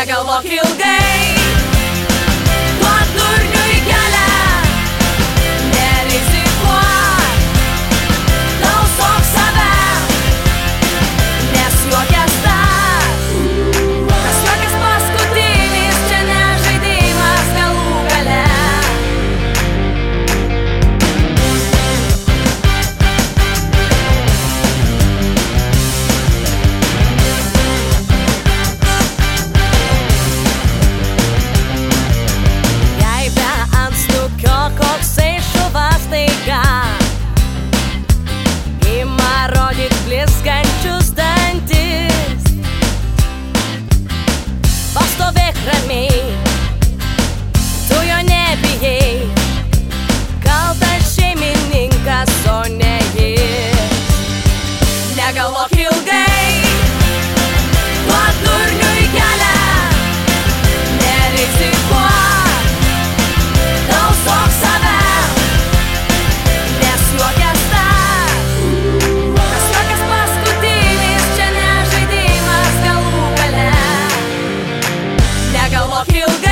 Negalvok ilgai, duok durniui kelią, nerizikuok, tausok save, nes juokės tas paskutinis, čia ne žaidimas galų gale. Koksai šuvas taiga ima rodyt blizgančius dantis. Pastovėk ramiai, tu jo nebijai, kaltas šeimininkas, o ne jis. Negalvok ilgai, duok durniui kelią, nerizikuok, tausok save, nes juokės tas paskutinis, čia ne žaidimas galų gale. Negalvok ilgai.